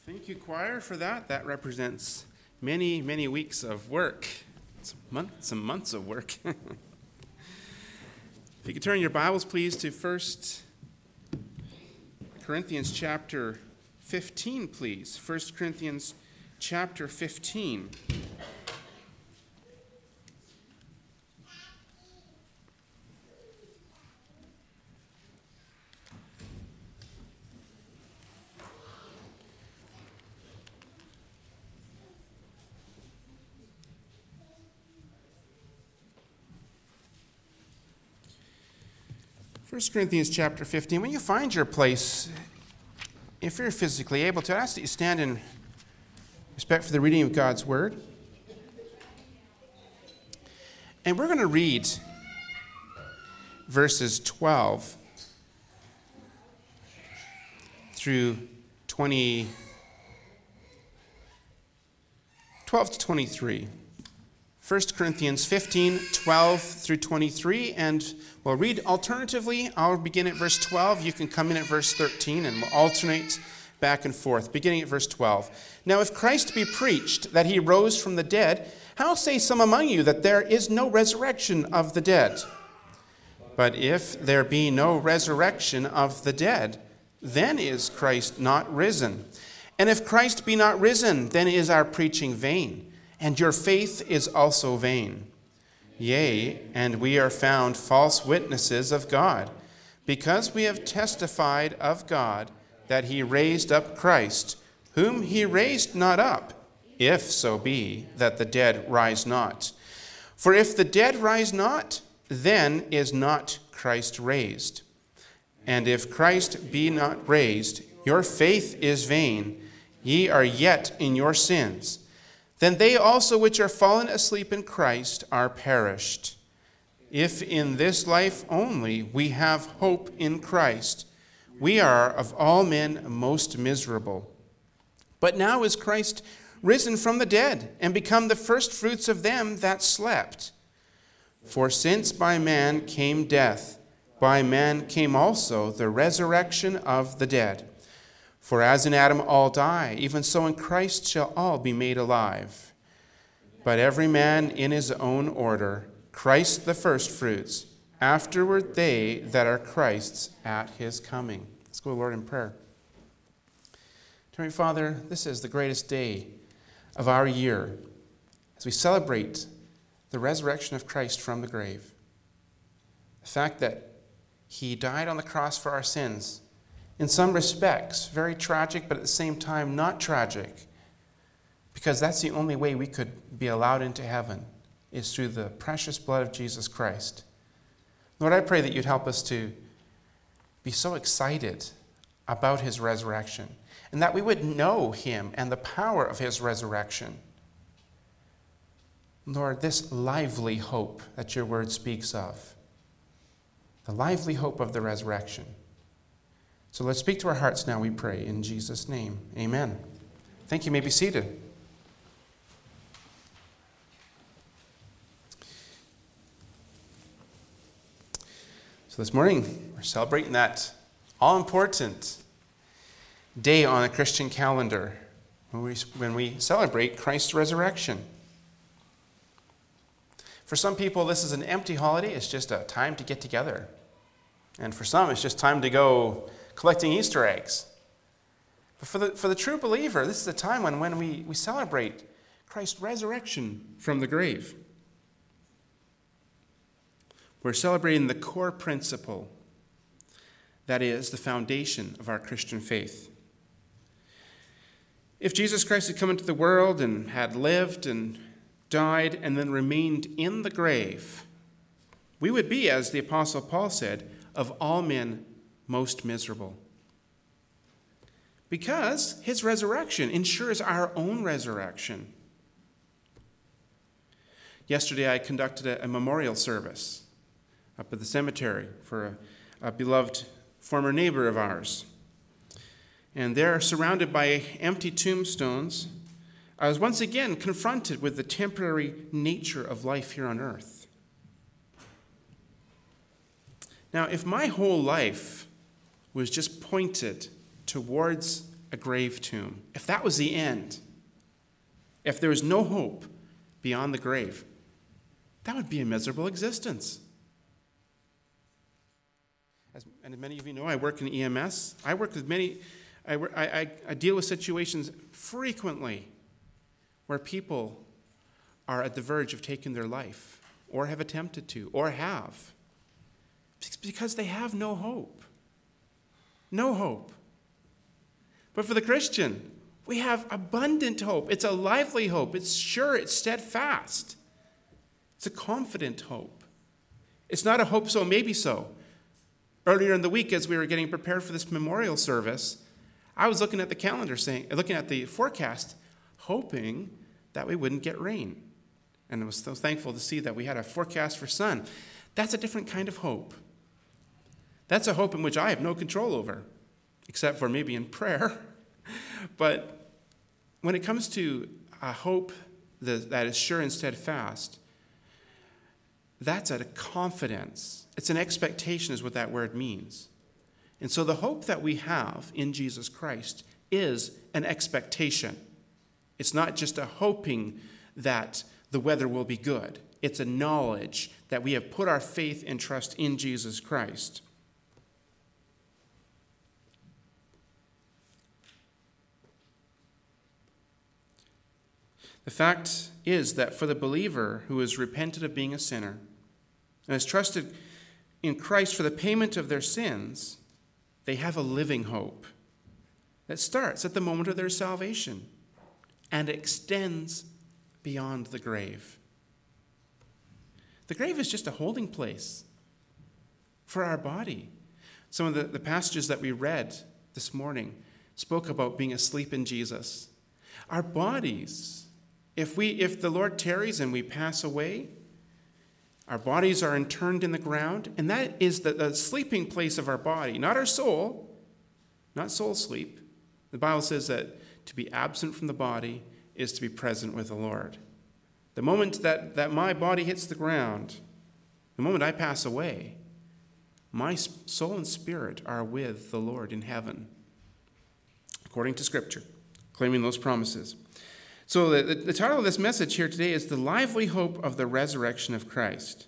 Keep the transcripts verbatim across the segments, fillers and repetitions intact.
Thank you, choir, for that. That represents many, many weeks of work. Some, month, some months of work. If you could turn your Bibles, please, to First Corinthians chapter fifteen, please. First Corinthians chapter fifteen. First Corinthians chapter fifteen. When you find your place, if you're physically able to, I ask that you stand in respect for the reading of God's Word. And we're going to read verses twelve through twenty, twelve to twenty-three. First Corinthians fifteen, twelve through twenty-three, and we'll read alternatively. I'll begin at verse twelve. You can come in at verse thirteen, and we'll alternate back and forth, beginning at verse twelve. Now, if Christ be preached that he rose from the dead, how say some among you that there is no resurrection of the dead? But if there be no resurrection of the dead, then is Christ not risen. And if Christ be not risen, then is our preaching vain, and your faith is also vain. Yea, and we are found false witnesses of God, because we have testified of God that he raised up Christ, whom he raised not up, if so be that the dead rise not. For if the dead rise not, then is not Christ raised. And if Christ be not raised, your faith is vain, ye are yet in your sins. Then they also which are fallen asleep in Christ are perished. If in this life only we have hope in Christ, we are of all men most miserable. But now is Christ risen from the dead, and become the firstfruits of them that slept. For since by man came death, by man came also the resurrection of the dead. For as in Adam all die, even so in Christ shall all be made alive. But every man in his own order, Christ the firstfruits, afterward they that are Christ's at his coming. Let's go, Lord, in prayer. Dear Father, this is the greatest day of our year as we celebrate the resurrection of Christ from the grave. The fact that he died on the cross for our sins, in some respects, very tragic, but at the same time, not tragic. Because that's the only way we could be allowed into heaven, is through the precious blood of Jesus Christ. Lord, I pray that you'd help us to be so excited about his resurrection, and that we would know him and the power of his resurrection. Lord, this lively hope that your word speaks of, the lively hope of the resurrection. So let's speak to our hearts now, we pray, in Jesus' name. Amen. Thank you. You may be seated. So this morning, we're celebrating that all-important day on the Christian calendar when we, when we celebrate Christ's resurrection. For some people, this is an empty holiday. It's just a time to get together. And for some, it's just time to go collecting Easter eggs. But for the, for the true believer, this is a time when, when we, we celebrate Christ's resurrection from the grave. We're celebrating the core principle, that is, the foundation of our Christian faith. If Jesus Christ had come into the world and had lived and died and then remained in the grave, we would be, as the Apostle Paul said, of all men most miserable. Because his resurrection ensures our own resurrection. Yesterday I conducted a, a memorial service up at the cemetery for a, a beloved former neighbor of ours. And there, surrounded by empty tombstones, I was once again confronted with the temporary nature of life here on earth. Now, if my whole life was just pointed towards a grave tomb, if that was the end, if there was no hope beyond the grave, that would be a miserable existence. As, and many of you know, I work in E M S. I work with many, I, I, I deal with situations frequently where people are at the verge of taking their life, or have attempted to, or have, because they have no hope. No hope. But for the Christian, we have abundant hope. It's a lively hope. It's sure, it's steadfast. It's a confident hope. It's not a hope so, maybe so. Earlier in the week, as we were getting prepared for this memorial service, I was looking at the calendar, saying, looking at the forecast, hoping that we wouldn't get rain. And I was so thankful to see that we had a forecast for sun. That's a different kind of hope. That's a hope in which I have no control over, except for maybe in prayer. But when it comes to a hope that is sure and steadfast, that's a confidence. It's an expectation is what that word means. And so the hope that we have in Jesus Christ is an expectation. It's not just a hoping that the weather will be good. It's a knowledge that we have put our faith and trust in Jesus Christ. The fact is that for the believer who has repented of being a sinner and has trusted in Christ for the payment of their sins, they have a living hope that starts at the moment of their salvation and extends beyond the grave. The grave is just a holding place for our body. Some of the, the passages that we read this morning spoke about being asleep in Jesus. Our bodies, if we if the Lord tarries and we pass away, our bodies are interned in the ground, and that is the, the sleeping place of our body, not our soul, not soul sleep. The Bible says that to be absent from the body is to be present with the Lord. The moment that, that my body hits the ground, the moment I pass away, my soul and spirit are with the Lord in heaven, according to Scripture, claiming those promises. So the, the title of this message here today is The Lively Hope of the Resurrection of Christ.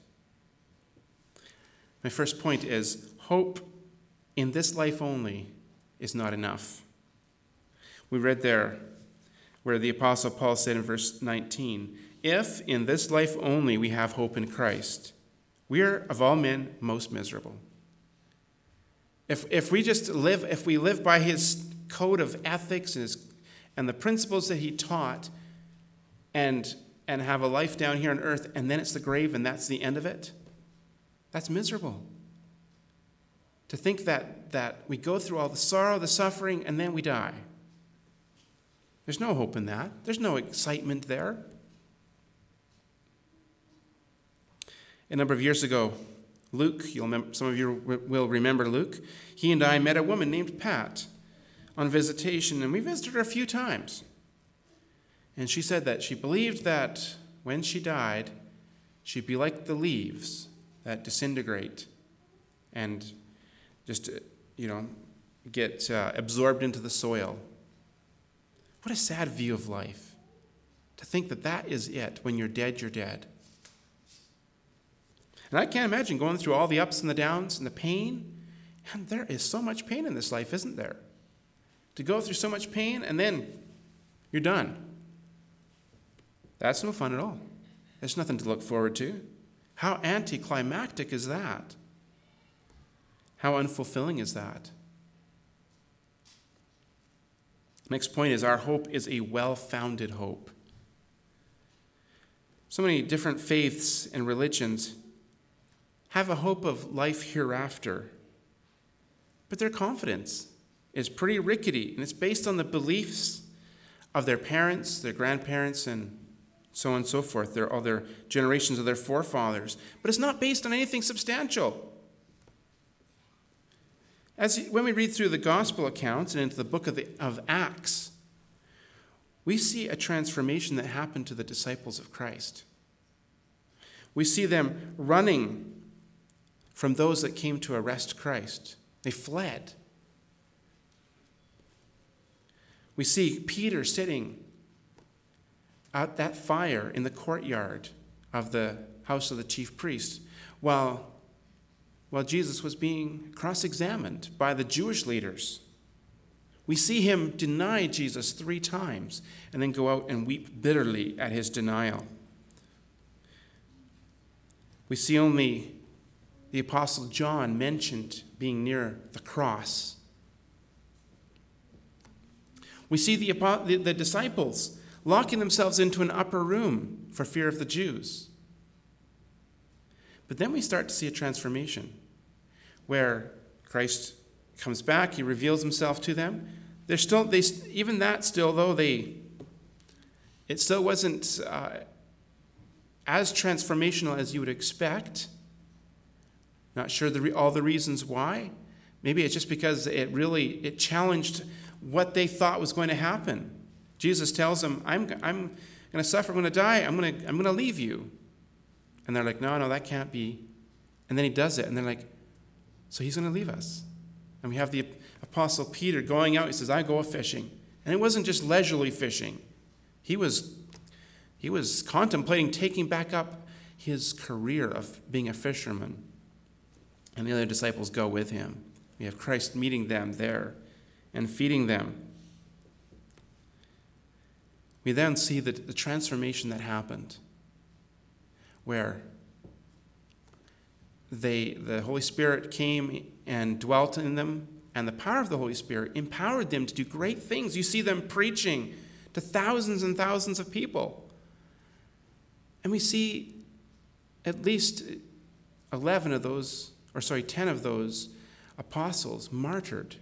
My first point is, hope in this life only is not enough. We read there where the Apostle Paul said in verse nineteen, if in this life only we have hope in Christ, we are of all men most miserable. If, if we just live, if we live by his code of ethics and his and the principles that he taught, and and have a life down here on earth, and then it's the grave, and that's the end of it, that's miserable. To think that, that we go through all the sorrow, the suffering, and then we die. There's no hope in that. There's no excitement there. A number of years ago, Luke, you'll remember, some of you will remember Luke, he and I met a woman named Pat on visitation, and we visited her a few times. And she said that she believed that when she died, she'd be like the leaves that disintegrate and just, you know, get uh, absorbed into the soil. What a sad view of life, to think that that is it. When you're dead, you're dead. And I can't imagine going through all the ups and the downs and the pain. And there is so much pain in this life, isn't there? To go through so much pain and then you're done. That's no fun at all. There's nothing to look forward to. How anticlimactic is that? How unfulfilling is that? Next point is our hope is a well-founded hope. So many different faiths and religions have a hope of life hereafter, but their confidence is pretty rickety, and it's based on the beliefs of their parents, their grandparents, and so on and so forth, their other generations of their forefathers. But it's not based on anything substantial. As when we read through the gospel accounts and into the book of, the, of Acts, we see a transformation that happened to the disciples of Christ. We see them running from those that came to arrest Christ. They fled. We see Peter sitting at that fire in the courtyard of the house of the chief priest while, while Jesus was being cross-examined by the Jewish leaders. We see him deny Jesus three times and then go out and weep bitterly at his denial. We see only the Apostle John mentioned being near the cross. We see the, the, the disciples locking themselves into an upper room for fear of the Jews. But then we start to see a transformation where Christ comes back, he reveals himself to them. They're still, they, even that still, though, they, it still wasn't uh, as transformational as you would expect. Not sure the, all the reasons why. Maybe it's just because it really, it challenged what they thought was going to happen. Jesus tells them, I'm, I'm going to suffer, I'm going to die, I'm going to, I'm going to leave you. And they're like, no, no, that can't be. And then he does it, and they're like, so he's going to leave us. And we have the Apostle Peter going out, he says, I go a-fishing. And it wasn't just leisurely fishing. He was, he was contemplating taking back up his career of being a fisherman. And the other disciples go with him. We have Christ meeting them there and feeding them. We then see the, the transformation that happened, where they, the Holy Spirit came and dwelt in them, and the power of the Holy Spirit empowered them to do great things. You see them preaching to thousands and thousands of people. And we see at least eleven of those, or sorry, ten of those apostles martyred.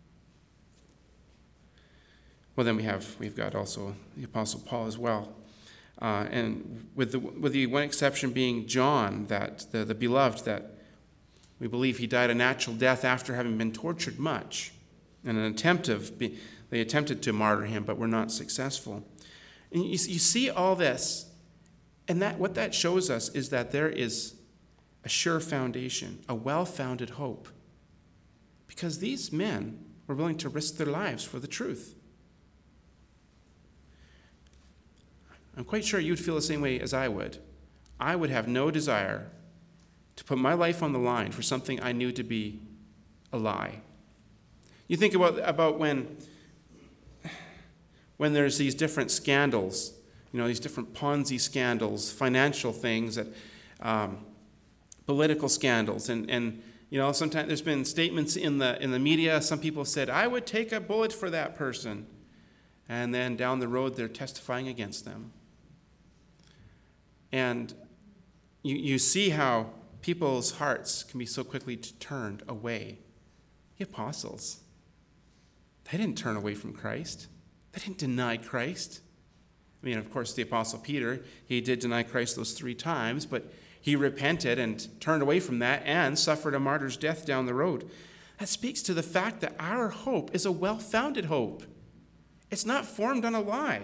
Well, then we have, we've got also the Apostle Paul as well. Uh, and with the, with the one exception being John, that the, the beloved, that we believe he died a natural death after having been tortured much. In an attempt of, they attempted to martyr him, but were not successful. And you, you see all this, and that what that shows us is that there is a sure foundation, a well-founded hope. Because these men were willing to risk their lives for the truth. I'm quite sure you'd feel the same way as I would. I would have no desire to put my life on the line for something I knew to be a lie. You think about, about when, when there's these different scandals, you know, these different Ponzi scandals, financial things, that, um, political scandals, and, and you know, sometimes there's been statements in the in the media. Some people said, I would take a bullet for that person. And then down the road, they're testifying against them. And you, you see how people's hearts can be so quickly turned away. The apostles, they didn't turn away from Christ. They didn't deny Christ. I mean, of course, the Apostle Peter, he did deny Christ those three times, but he repented and turned away from that and suffered a martyr's death down the road. That speaks to the fact that our hope is a well-founded hope. It's not formed on a lie.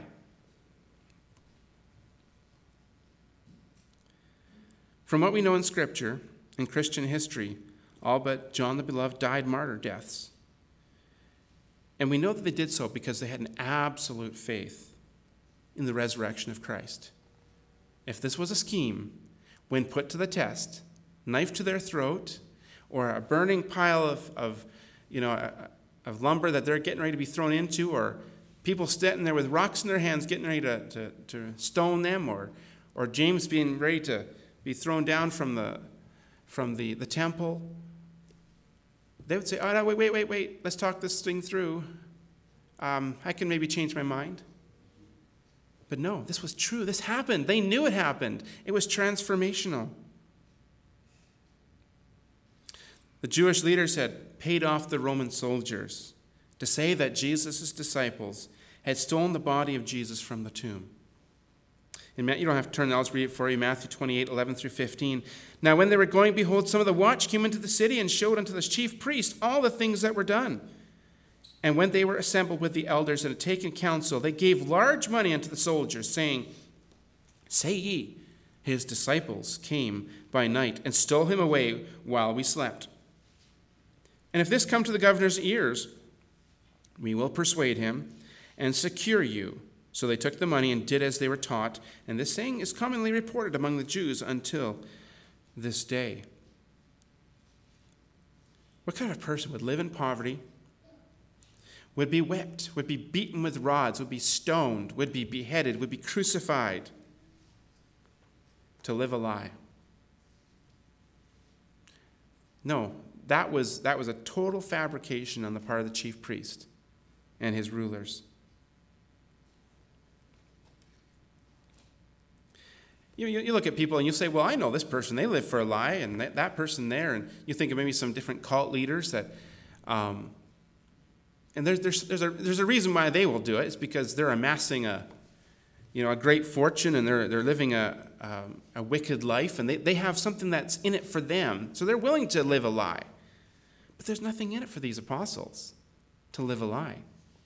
From what we know in Scripture and Christian history, all but John the Beloved died martyr deaths. And we know that they did so because they had an absolute faith in the resurrection of Christ. If this was a scheme, when put to the test, knife to their throat, or a burning pile of, of you know, of lumber that they're getting ready to be thrown into, or people standing there with rocks in their hands getting ready to, to, to stone them, or or James being ready to be thrown down from the from the, the temple, they would say, oh, no, wait, wait, wait, wait, let's talk this thing through. Um, I can maybe change my mind. But no, this was true. This happened. They knew it happened. It was transformational. The Jewish leaders had paid off the Roman soldiers to say that Jesus' disciples had stolen the body of Jesus from the tomb. And you don't have to turn, I'll just read it for you, Matthew twenty-eight, eleven through fifteen. Now when they were going, behold, some of the watch came into the city and showed unto the chief priest all the things that were done. And when they were assembled with the elders and had taken counsel, they gave large money unto the soldiers, saying, Say ye, his disciples came by night and stole him away while we slept. And if this come to the governor's ears, we will persuade him, and secure you." So they took the money and did as they were taught, and this saying is commonly reported among the Jews until this day. What kind of person would live in poverty, would be whipped, would be beaten with rods, would be stoned, would be beheaded, would be crucified, to live a lie? No, that was, that was a total fabrication on the part of the chief priest and his rulers. You, you, you look at people and you say, well, I know this person, they live for a lie, and that, that person there, and you think of maybe some different cult leaders that, um, and there's, there's, there's, a, there's a reason why they will do it. It's because they're amassing a, you know, a great fortune, and they're, they're living a, um, a wicked life, and they, they have something that's in it for them, so they're willing to live a lie. But there's nothing in it for these apostles to live a lie.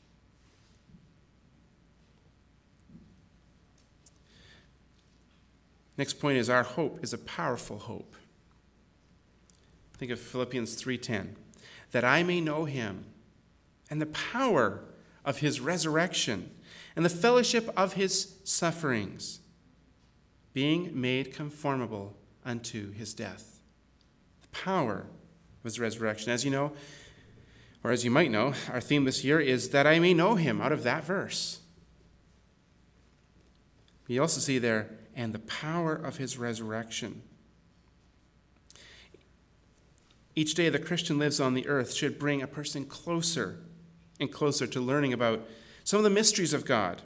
Next point is our hope is a powerful hope. Think of Philippians three ten. That I may know him and the power of his resurrection and the fellowship of his sufferings, being made conformable unto his death. The power of his resurrection. As you know, or as you might know, our theme this year is that I may know him, out of that verse. You also see there, and the power of his resurrection. Each day the Christian lives on the earth should bring a person closer and closer to learning about some of the mysteries of God.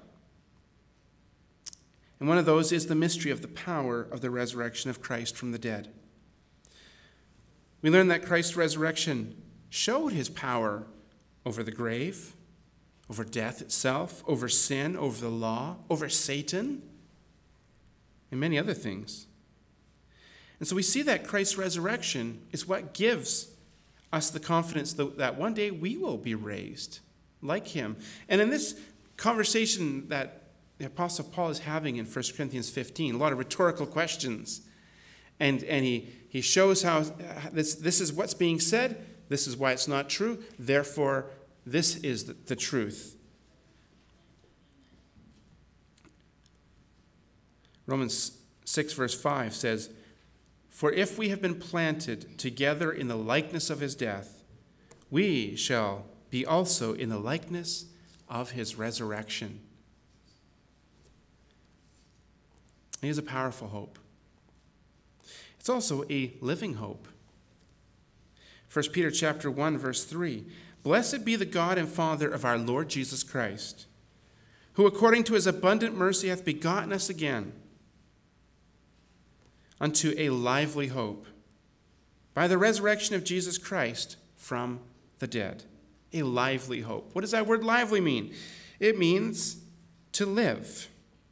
And one of those is the mystery of the power of the resurrection of Christ from the dead. We learn that Christ's resurrection showed his power over the grave, over death itself, over sin, over the law, over Satan, and many other things. And so we see that Christ's resurrection is what gives us the confidence that one day we will be raised like him. And in this conversation that the Apostle Paul is having in First Corinthians fifteen, a lot of rhetorical questions. And, and he, he shows how this, this is what's being said, this is why it's not true, therefore this is the, the truth. Romans six verse five says, "For if we have been planted together in the likeness of his death, we shall be also in the likeness of his resurrection." It is a powerful hope. It's also a living hope. First Peter chapter one verse three, "Blessed be the God and Father of our Lord Jesus Christ, who according to his abundant mercy hath begotten us again unto a lively hope, by the resurrection of Jesus Christ from the dead." A lively hope. What does that word lively mean? It means to live.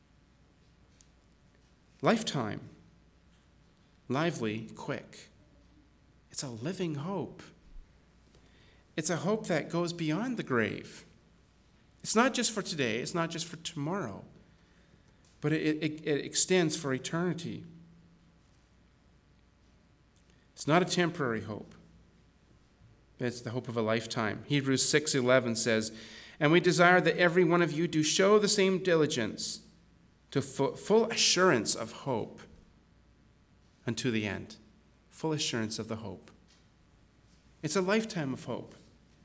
Lifetime. Lively, quick. It's a living hope. It's a hope that goes beyond the grave. It's not just for today, it's not just for tomorrow, but it, it, it extends for eternity. It's not a temporary hope. It's the hope of a lifetime. Hebrews six eleven says, "And we desire that every one of you do show the same diligence to full, full assurance of hope unto the end." Full assurance of the hope. It's a lifetime of hope.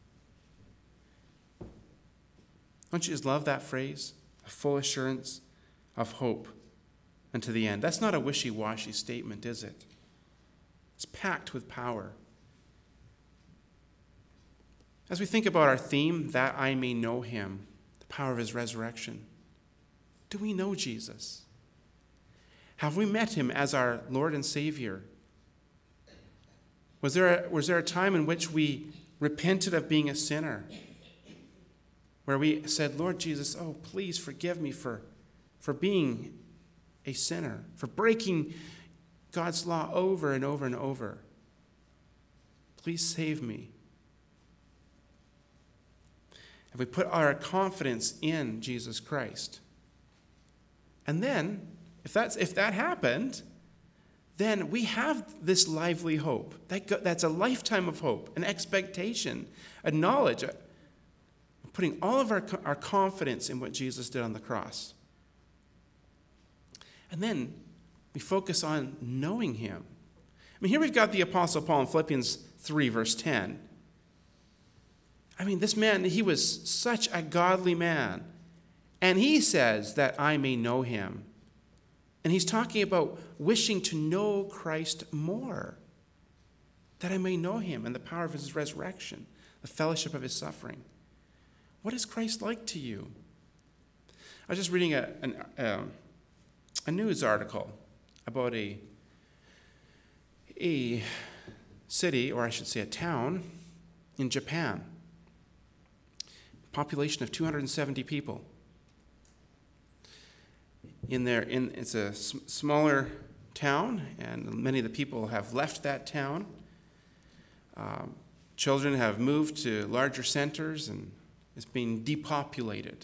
Don't you just love that phrase? A full assurance of hope unto the end. That's not a wishy-washy statement, is it? It's packed with power. As we think about our theme, that I may know him, the power of his resurrection, do we know Jesus? Have we met him as our Lord and Savior? Was there a, was there a time in which we repented of being a sinner? Where we said, "Lord Jesus, oh, please forgive me for, for being a sinner, for breaking God's law over and over and over. Please save me." Have we put our confidence in Jesus Christ? And then, if that's if that happened, then we have this lively hope. That go, that's a lifetime of hope, an expectation, a knowledge, a putting all of our, our confidence in what Jesus did on the cross. And then we focus on knowing him. I mean, here we've got the Apostle Paul in Philippians three, verse ten. I mean, this man, he was such a godly man. And he says that I may know him. And he's talking about wishing to know Christ more, that I may know him and the power of his resurrection, the fellowship of his suffering. What is Christ like to you? I was just reading a, an, uh, a news article about a, a city, or I should say a town, in Japan. Population of two hundred seventy people. In there, in it's a s- smaller town, and many of the people have left that town. Um, children have moved to larger centers, and it's being depopulated.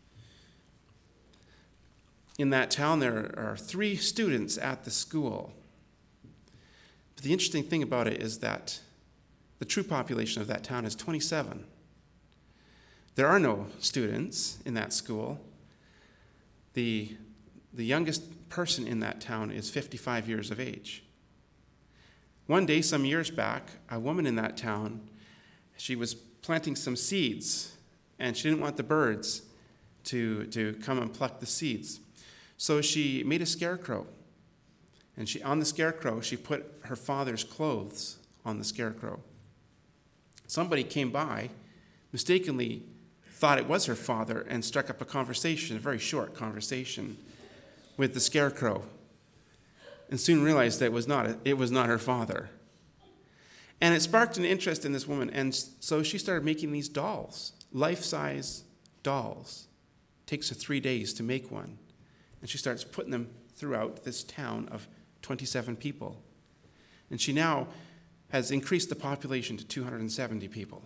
In that town, there are three students at the school. But the interesting thing about it is that the true population of that town is twenty-seven. There are no students in that school. The, the youngest person in that town is fifty-five years of age. One day, some years back, a woman in that town, she was planting some seeds, and she didn't want the birds to, to come and pluck the seeds. So she made a scarecrow, and she on the scarecrow, she put her father's clothes on the scarecrow. Somebody came by, mistakenly thought it was her father, and struck up a conversation, a very short conversation, with the scarecrow, and soon realized that it was not, it was not her father. And it sparked an interest in this woman, and so she started making these dolls, life-size dolls. It takes her three days to make one. And she starts putting them throughout this town of twenty-seven people. And she now has increased the population to two hundred seventy people.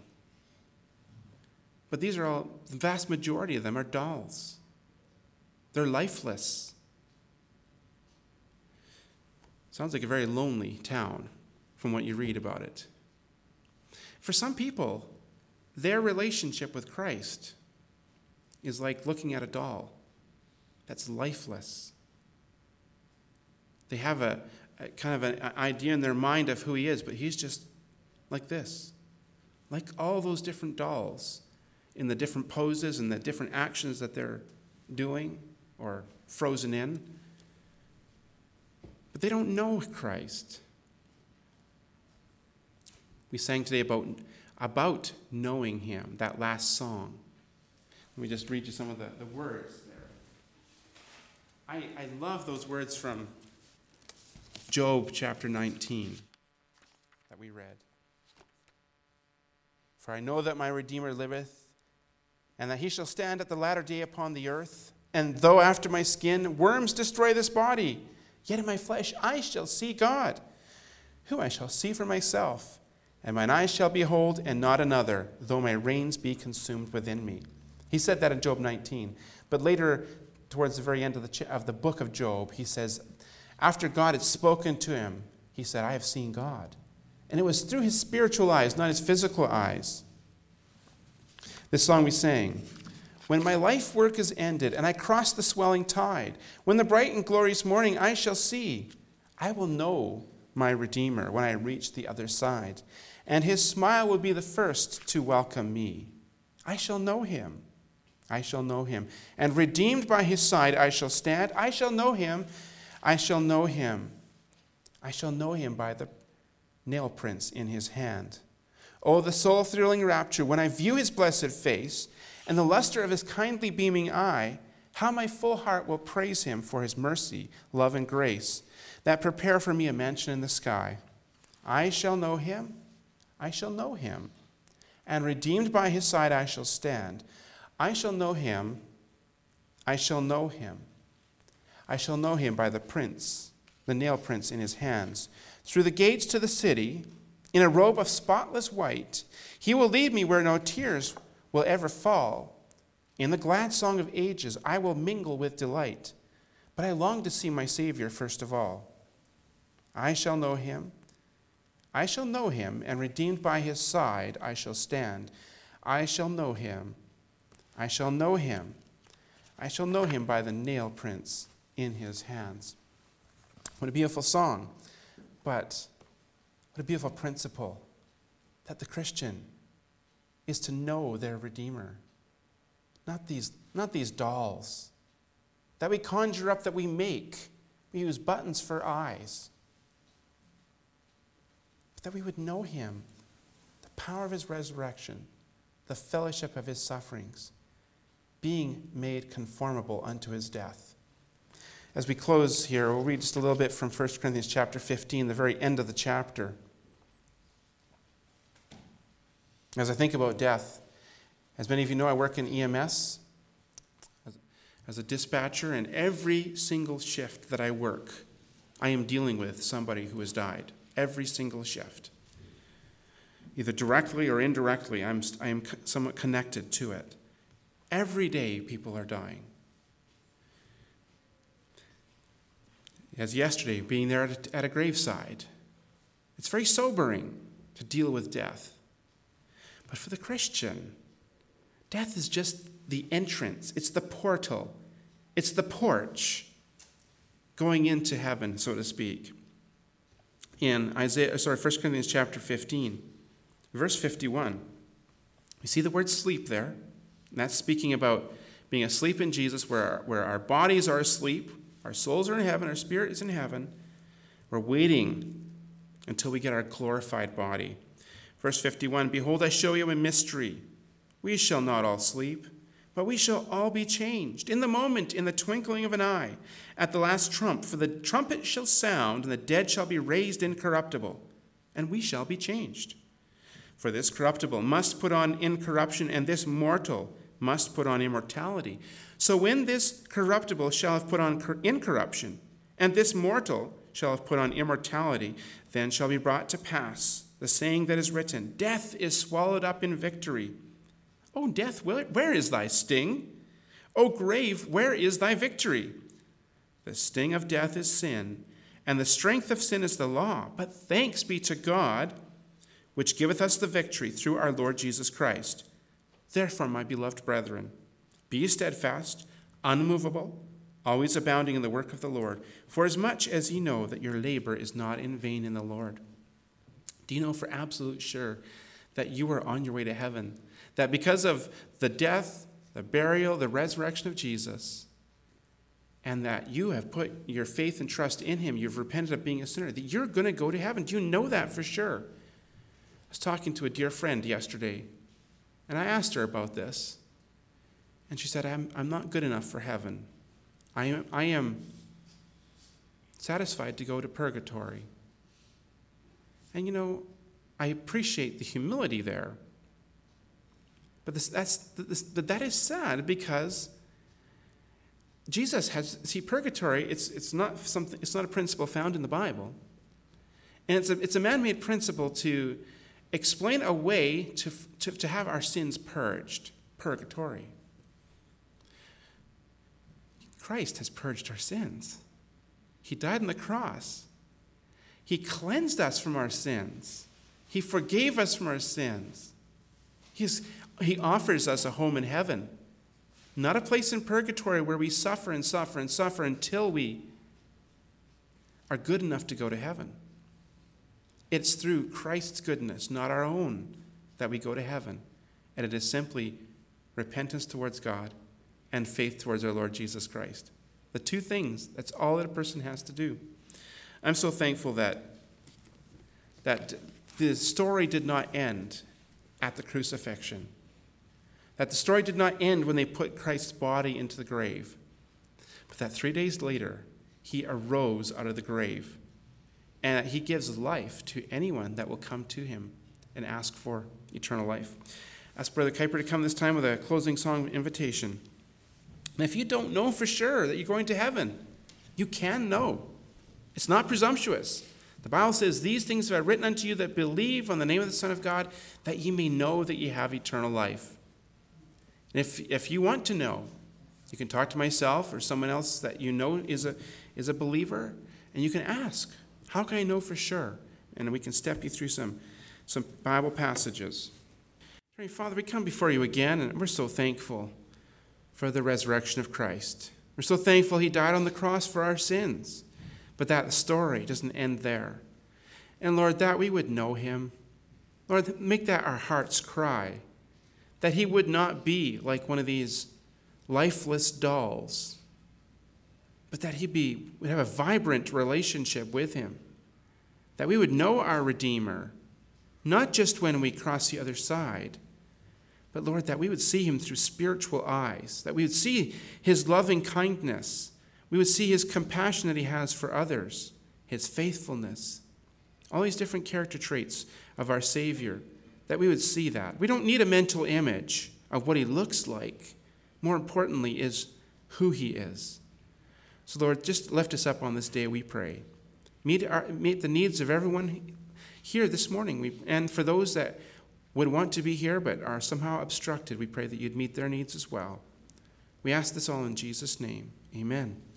But these are all, the vast majority of them are dolls. They're lifeless. Sounds like a very lonely town from what you read about it. For some people, their relationship with Christ is like looking at a doll that's lifeless. They have a, a kind of an idea in their mind of who he is, but he's just like this. Like all those different dolls in the different poses and the different actions that they're doing or frozen in. But they don't know Christ. We sang today about, about knowing him, that last song. Let me just read you some of the, the words there. I, I love those words from Job chapter nineteen that we read. For I know that my Redeemer liveth, and that he shall stand at the latter day upon the earth. And though after my skin worms destroy this body, yet in my flesh I shall see God, whom I shall see for myself. And mine eyes shall behold, and not another, though my reins be consumed within me. He said that in Job nineteen. But later, towards the very end of the, ch- of the book of Job, he says, after God had spoken to him, he said, I have seen God. And it was through his spiritual eyes, not his physical eyes. This song we sang, when my life work is ended, and I cross the swelling tide, when the bright and glorious morning I shall see, I will know my Redeemer when I reach the other side, and his smile will be the first to welcome me. I shall know him. I shall know him. And redeemed by his side I shall stand. I shall know him. I shall know him. I shall know him by the nail prints in his hand. Oh, the soul-thrilling rapture when I view his blessed face and the luster of his kindly beaming eye, how my full heart will praise him for his mercy, love, and grace that prepare for me a mansion in the sky. I shall know him. I shall know him. And redeemed by his side I shall stand. I shall know him. I shall know him. I shall know him by the prints, the nail prints in his hands. Through the gates to the city, in a robe of spotless white, he will lead me where no tears will ever fall. In the glad song of ages, I will mingle with delight. But I long to see my Savior first of all. I shall know him. I shall know him, and redeemed by his side I shall stand. I shall know him. I shall know him. I shall know him by the nail prints in his hands. What a beautiful song. But what a beautiful principle that the Christian is to know their Redeemer. Not these, not these dolls that we conjure up, that we make. We use buttons for eyes. But that we would know him, the power of his resurrection, the fellowship of his sufferings, being made conformable unto his death. As we close here, we'll read just a little bit from First Corinthians chapter fifteen, the very end of the chapter. As I think about death, as many of you know, I work in E M S as, as a dispatcher, and every single shift that I work, I am dealing with somebody who has died. Every single shift. Either directly or indirectly, I'm, I am somewhat connected to it. Every day, people are dying. As yesterday, being there at a, at a graveside, it's very sobering to deal with death. But for the Christian, death is just the entrance. It's the portal. It's the porch going into heaven, so to speak. In Isaiah, sorry, First Corinthians chapter fifteen, verse fifty-one, we see the word sleep there. And that's speaking about being asleep in Jesus, where our, where our bodies are asleep, our souls are in heaven, our spirit is in heaven. We're waiting until we get our glorified body. Verse fifty-one, behold, I show you a mystery. We shall not all sleep, but we shall all be changed. In the moment, in the twinkling of an eye, at the last trump, for the trumpet shall sound, and the dead shall be raised incorruptible, and we shall be changed. For this corruptible must put on incorruption, and this mortal must put on immortality. So when this corruptible shall have put on incorruption, and this mortal shall have put on immortality, then shall be brought to pass the saying that is written, death is swallowed up in victory. O death, where, where is thy sting? O grave, where is thy victory? The sting of death is sin, and the strength of sin is the law. But thanks be to God, which giveth us the victory through our Lord Jesus Christ. Therefore, my beloved brethren, be steadfast, unmovable, always abounding in the work of the Lord, for as much as ye know that your labor is not in vain in the Lord. Do you know for absolute sure that you are on your way to heaven? That because of the death, the burial, the resurrection of Jesus, and that you have put your faith and trust in him, you've repented of being a sinner, that you're going to go to heaven? Do you know that for sure? I was talking to a dear friend yesterday, and I asked her about this. And she said, I'm, I'm not good enough for heaven. I am, I am satisfied to go to purgatory. And you know, I appreciate the humility there. But this, that's, this, that is sad, because Jesus has, see, purgatory, it's, it's, not something, it's not a principle found in the Bible. And it's a, it's a man-made principle to explain a way to, to, to have our sins purged, purgatory. Christ has purged our sins. He died on the cross. He cleansed us from our sins. He forgave us from our sins. He's, he offers us a home in heaven, not a place in purgatory where we suffer and suffer and suffer until we are good enough to go to heaven. It's through Christ's goodness, not our own, that we go to heaven. And it is simply repentance towards God and faith towards our Lord Jesus Christ. The two things, that's all that a person has to do. I'm so thankful that, that the story did not end at the crucifixion. That the story did not end when they put Christ's body into the grave. But that three days later, he arose out of the grave. And he gives life to anyone that will come to him and ask for eternal life. Ask Brother Kuiper to come this time with a closing song invitation. And if you don't know for sure that you're going to heaven, you can know. It's not presumptuous. The Bible says, these things have I written unto you that believe on the name of the Son of God, that ye may know that ye have eternal life. And if, if you want to know, you can talk to myself or someone else that you know is a, is a believer, and you can ask, how can I know for sure? And we can step you through some, some Bible passages. Father, we come before you again, and we're so thankful for the resurrection of Christ. We're so thankful he died on the cross for our sins. But that story doesn't end there. And Lord, that we would know him. Lord, make that our heart's cry, that he would not be like one of these lifeless dolls, but that he be would have a vibrant relationship with him, that we would know our Redeemer, not just when we cross the other side, but Lord, that we would see him through spiritual eyes, that we would see his loving kindness, we would see his compassion that he has for others, his faithfulness, all these different character traits of our Savior, that we would see that. We don't need a mental image of what he looks like. More importantly is who he is. So Lord, just lift us up on this day, we pray. Meet, our, meet the needs of everyone here this morning. We, and for those that would want to be here but are somehow obstructed, we pray that you'd meet their needs as well. We ask this all in Jesus' name. Amen.